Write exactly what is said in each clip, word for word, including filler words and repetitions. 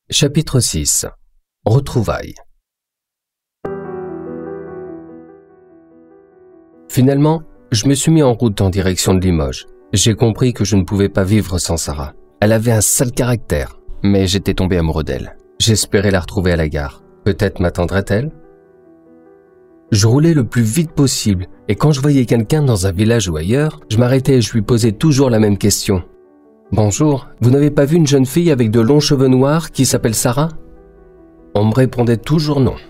Chapitre six. Retrouvailles. Finalement, je me suis mis en route en direction de Limoges. J'ai compris que je ne pouvais pas vivre sans Sarah. Elle avait un sale caractère, mais j'étais tombé amoureux d'elle. J'espérais la retrouver à la gare. Peut-être m'attendrait-elle ? Je roulais le plus vite possible, et quand je voyais quelqu'un dans un village ou ailleurs, je m'arrêtais et je lui posais toujours la même question. « Bonjour, vous n'avez pas vu une jeune fille avec de longs cheveux noirs qui s'appelle Sarah ?» On me répondait toujours non.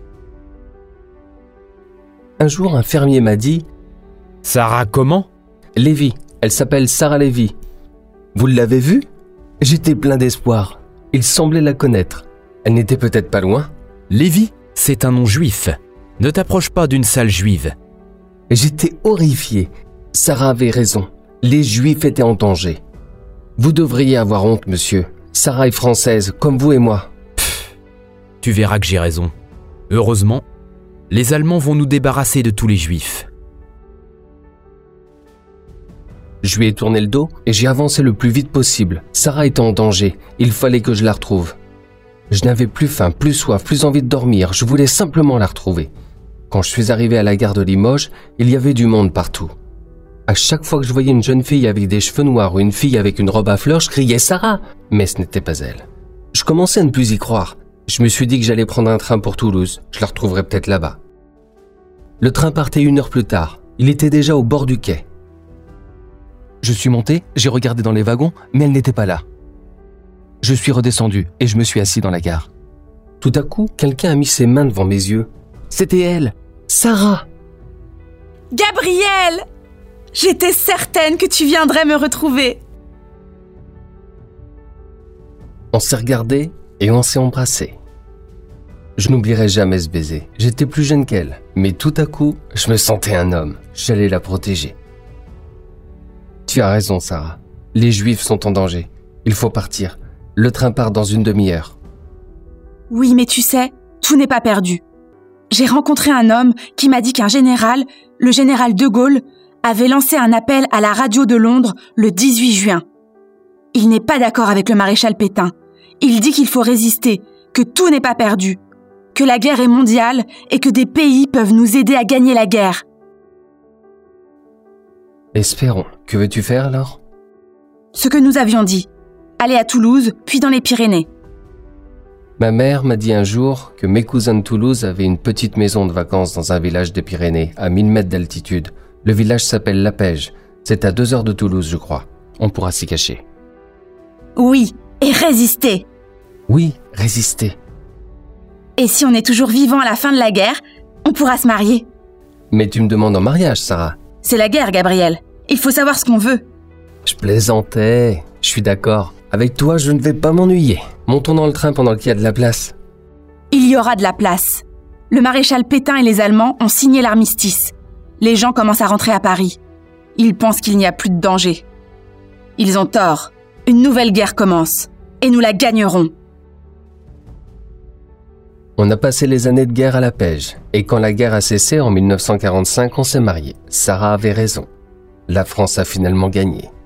Un jour, un fermier m'a dit « Sarah comment ?»« Lévy, elle s'appelle Sarah Lévy. »« Vous l'avez vue ?» J'étais plein d'espoir. Il semblait la connaître. Elle n'était peut-être pas loin. « Lévy, c'est un nom juif. Ne t'approche pas d'une salle juive. » J'étais horrifié. Sarah avait raison. Les Juifs étaient en danger. Vous devriez avoir honte, monsieur. Sarah est française, comme vous et moi. Pfff, tu verras que j'ai raison. Heureusement, les Allemands vont nous débarrasser de tous les Juifs. Je lui ai tourné le dos et j'ai avancé le plus vite possible. Sarah était en danger. Il fallait que je la retrouve. Je n'avais plus faim, plus soif, plus envie de dormir. Je voulais simplement la retrouver. Quand je suis arrivé à la gare de Limoges, il y avait du monde partout. À chaque fois que je voyais une jeune fille avec des cheveux noirs ou une fille avec une robe à fleurs, je criais « Sarah !» Mais ce n'était pas elle. Je commençais à ne plus y croire. Je me suis dit que j'allais prendre un train pour Toulouse. Je la retrouverais peut-être là-bas. Le train partait une heure plus tard. Il était déjà au bord du quai. Je suis monté, j'ai regardé dans les wagons, mais elle n'était pas là. Je suis redescendu et je me suis assis dans la gare. Tout à coup, quelqu'un a mis ses mains devant mes yeux. C'était elle, Sarah. Gabriel! J'étais certaine que tu viendrais me retrouver. On s'est regardé et on s'est embrassé. Je n'oublierai jamais ce baiser. J'étais plus jeune qu'elle, mais tout à coup, je me sentais un homme. J'allais la protéger. Tu as raison, Sarah. Les Juifs sont en danger. Il faut partir. Le train part dans une demi-heure. Oui, mais tu sais, tout n'est pas perdu. J'ai rencontré un homme qui m'a dit qu'un général, le général de Gaulle, avait lancé un appel à la radio de Londres le dix-huit juin. Il n'est pas d'accord avec le maréchal Pétain. Il dit qu'il faut résister, que tout n'est pas perdu, que la guerre est mondiale et que des pays peuvent nous aider à gagner la guerre. Espérons. Que veux-tu faire alors ? Ce que nous avions dit. Aller à Toulouse, puis dans les Pyrénées. Ma mère m'a dit un jour que mes cousins de Toulouse avaient une petite maison de vacances dans un village des Pyrénées, à mille mètres d'altitude. Le village s'appelle Lapège. C'est à deux heures de Toulouse, je crois. On pourra s'y cacher. Oui, et résister. Oui, résister. Et si on est toujours vivant à la fin de la guerre, on pourra se marier. Mais tu me demandes en mariage, Sarah. C'est la guerre, Gabriel. Il faut savoir ce qu'on veut. Je plaisantais. Je suis d'accord. Avec toi, je ne vais pas m'ennuyer. Montons dans le train pendant qu'il y a de la place. Il y aura de la place. Le maréchal Pétain et les Allemands ont signé l'armistice. Les gens commencent à rentrer à Paris. Ils pensent qu'il n'y a plus de danger. Ils ont tort. Une nouvelle guerre commence. Et nous la gagnerons. On a passé les années de guerre à Lapège. Et quand la guerre a cessé en mille neuf cent quarante-cinq, on s'est mariés. Sarah avait raison. La France a finalement gagné.